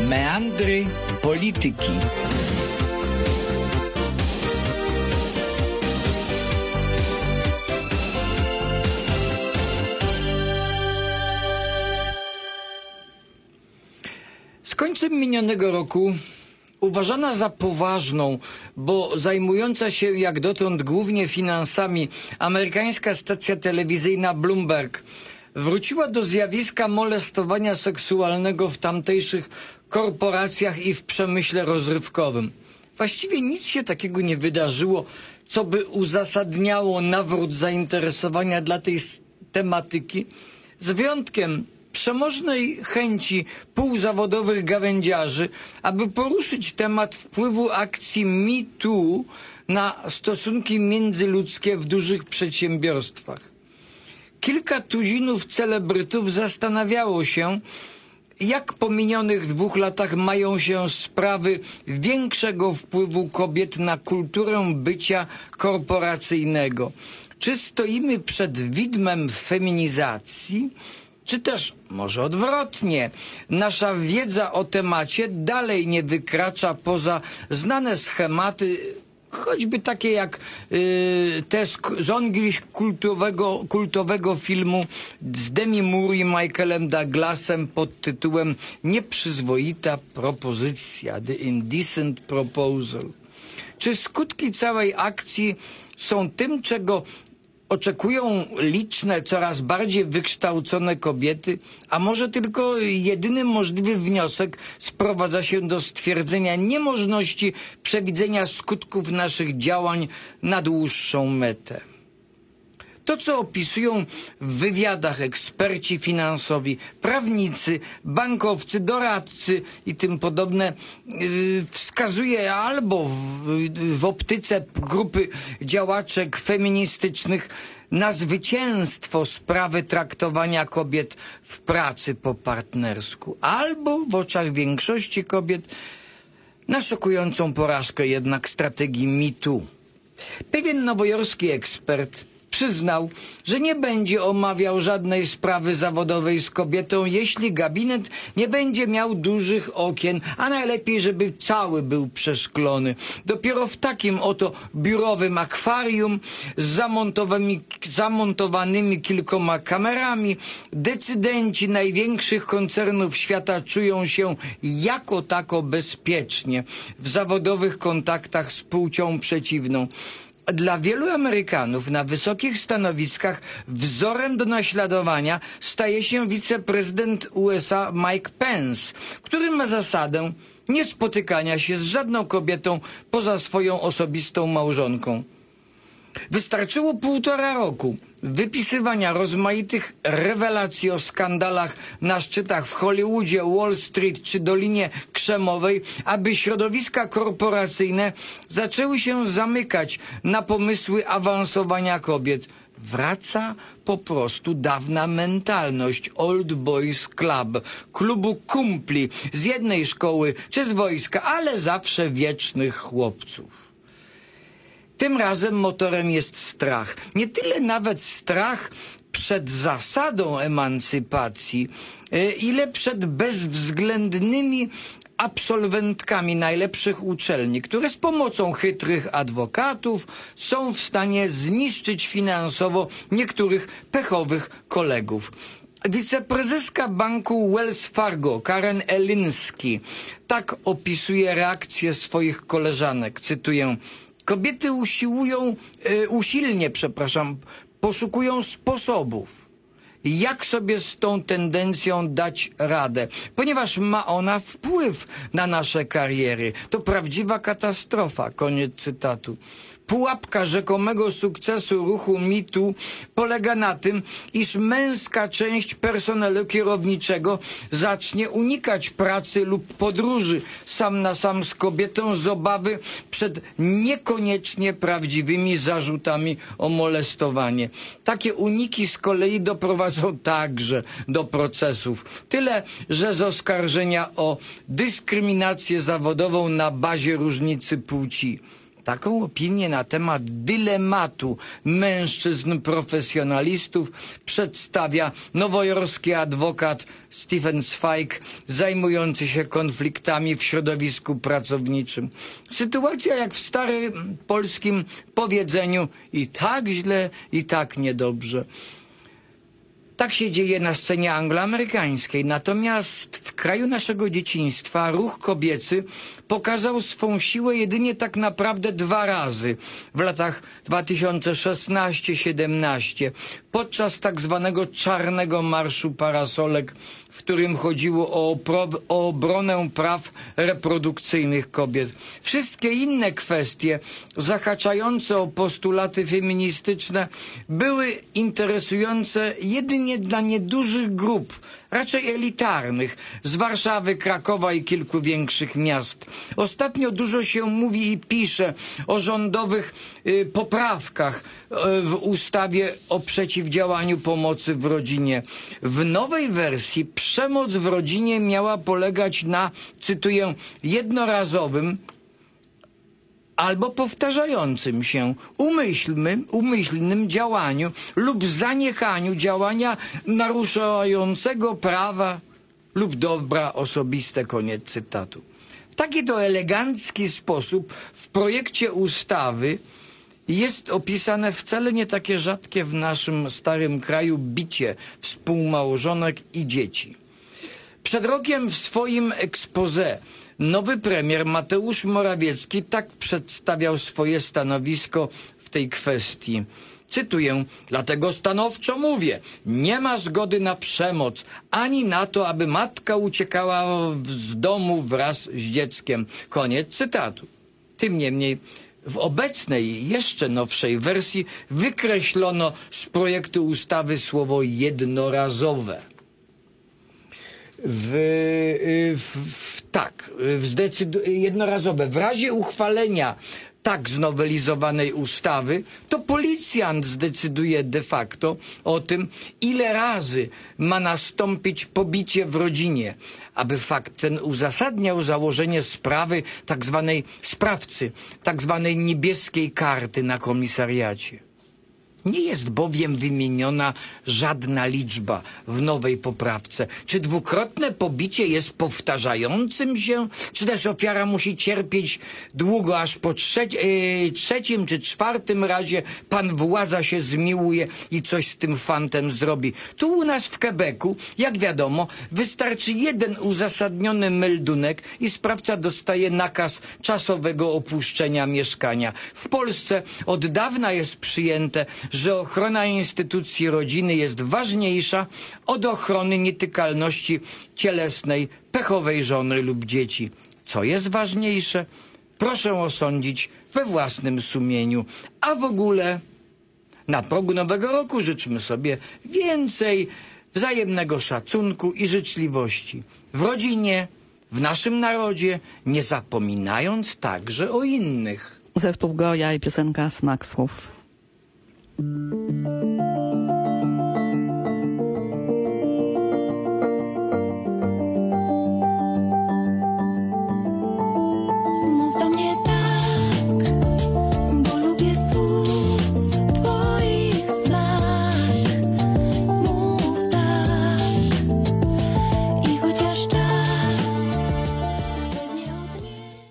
Meandry polityki. Z końcem minionego roku uważana za poważną, bo zajmująca się jak dotąd głównie finansami, amerykańska stacja telewizyjna Bloomberg wróciła do zjawiska molestowania seksualnego w tamtejszych korporacjach i w przemyśle rozrywkowym. Właściwie nic się takiego nie wydarzyło, co by uzasadniało nawrót zainteresowania dla tej tematyki, z wyjątkiem przemożnej chęci półzawodowych gawędziarzy, aby poruszyć temat wpływu akcji Me Too na stosunki międzyludzkie w dużych przedsiębiorstwach. Kilka tuzinów celebrytów zastanawiało się, jak po minionych 2 latach mają się sprawy większego wpływu kobiet na kulturę bycia korporacyjnego. Czy stoimy przed widmem feminizacji? Czy też, może odwrotnie, nasza wiedza o temacie dalej nie wykracza poza znane schematy, choćby takie jak te z onglish kultowego filmu z Demi Moore i Michaelem Douglasem pod tytułem Nieprzyzwoita propozycja, The Indecent Proposal. Czy skutki całej akcji są tym, czego oczekują liczne, coraz bardziej wykształcone kobiety, a może tylko jedyny możliwy wniosek sprowadza się do stwierdzenia niemożności przewidzenia skutków naszych działań na dłuższą metę. To, co opisują w wywiadach eksperci finansowi, prawnicy, bankowcy, doradcy i tym podobne, wskazuje albo w optyce grupy działaczek feministycznych na zwycięstwo sprawy traktowania kobiet w pracy po partnersku, albo w oczach większości kobiet na szokującą porażkę jednak strategii Me Too. Pewien nowojorski ekspert przyznał, że nie będzie omawiał żadnej sprawy zawodowej z kobietą, jeśli gabinet nie będzie miał dużych okien, a najlepiej, żeby cały był przeszklony. Dopiero w takim oto biurowym akwarium z zamontowanymi kilkoma kamerami decydenci największych koncernów świata czują się jako tako bezpiecznie w zawodowych kontaktach z płcią przeciwną. Dla wielu Amerykanów na wysokich stanowiskach wzorem do naśladowania staje się wiceprezydent USA Mike Pence, który ma zasadę niespotykania się z żadną kobietą poza swoją osobistą małżonką. Wystarczyło 1,5 roku wypisywania rozmaitych rewelacji o skandalach na szczytach w Hollywoodzie, Wall Street czy Dolinie Krzemowej, aby środowiska korporacyjne zaczęły się zamykać na pomysły awansowania kobiet. Wraca po prostu dawna mentalność Old Boys Club, klubu kumpli z jednej szkoły czy z wojska, ale zawsze wiecznych chłopców. Tym razem motorem jest strach. Nie tyle nawet strach przed zasadą emancypacji, ile przed bezwzględnymi absolwentkami najlepszych uczelni, które z pomocą chytrych adwokatów są w stanie zniszczyć finansowo niektórych pechowych kolegów. Wiceprezeska banku Wells Fargo, Karen Eliński, tak opisuje reakcję swoich koleżanek, cytuję: kobiety usilnie poszukują sposobów, jak sobie z tą tendencją dać radę, ponieważ ma ona wpływ na nasze kariery. To prawdziwa katastrofa. Koniec cytatu. Pułapka rzekomego sukcesu ruchu Me Too polega na tym, iż męska część personelu kierowniczego zacznie unikać pracy lub podróży sam na sam z kobietą z obawy przed niekoniecznie prawdziwymi zarzutami o molestowanie. Takie uniki z kolei doprowadzą także do procesów. Tyle, że z oskarżenia o dyskryminację zawodową na bazie różnicy płci. Taką opinię na temat dylematu mężczyzn profesjonalistów przedstawia nowojorski adwokat Stephen Zweig, zajmujący się konfliktami w środowisku pracowniczym. Sytuacja jak w starym polskim powiedzeniu: i tak źle, i tak niedobrze. Tak się dzieje na scenie angloamerykańskiej. Natomiast w kraju naszego dzieciństwa ruch kobiecy pokazał swą siłę jedynie tak naprawdę 2 razy. W latach 2016-17 podczas tak zwanego czarnego marszu parasolek, w którym chodziło o obronę praw reprodukcyjnych kobiet. Wszystkie inne kwestie zahaczające o postulaty feministyczne były interesujące jedynie dla niedużych grup, raczej elitarnych, z Warszawy, Krakowa i kilku większych miast. Ostatnio dużo się mówi i pisze o rządowych poprawkach w ustawie o przeciwdziałaniu pomocy w rodzinie. W nowej wersji przemoc w rodzinie miała polegać na, cytuję, jednorazowym albo powtarzającym się umyślnym działaniu lub zaniechaniu działania naruszającego prawa lub dobra osobiste. Koniec cytatu. W taki to elegancki sposób w projekcie ustawy jest opisane wcale nie takie rzadkie w naszym starym kraju bicie współmałżonek i dzieci. Przed rokiem w swoim exposé nowy premier Mateusz Morawiecki tak przedstawiał swoje stanowisko w tej kwestii. Cytuję: dlatego stanowczo mówię, nie ma zgody na przemoc, ani na to, aby matka uciekała z domu wraz z dzieckiem. Koniec cytatu. Tym niemniej w obecnej, jeszcze nowszej wersji wykreślono z projektu ustawy słowo jednorazowe. Jednorazowe. W razie uchwalenia tak znowelizowanej ustawy, to policjant zdecyduje de facto o tym, ile razy ma nastąpić pobicie w rodzinie, aby fakt ten uzasadniał założenie sprawy sprawcy tak zwanej niebieskiej karty na komisariacie. Nie jest bowiem wymieniona żadna liczba w nowej poprawce. Czy dwukrotne pobicie jest powtarzającym się, czy też ofiara musi cierpieć długo, aż po trzecim czy 4. razie pan władza się zmiłuje i coś z tym fantem zrobi. Tu u nas w Quebecu, jak wiadomo, wystarczy jeden uzasadniony meldunek i sprawca dostaje nakaz czasowego opuszczenia mieszkania. W Polsce od dawna jest przyjęte, że ochrona instytucji rodziny jest ważniejsza od ochrony nietykalności cielesnej pechowej żony lub dzieci. Co jest ważniejsze? Proszę osądzić we własnym sumieniu. A w ogóle na progu nowego roku życzmy sobie więcej wzajemnego szacunku i życzliwości w rodzinie, w naszym narodzie, nie zapominając także o innych. Zespół Goja i piosenka Smak słów.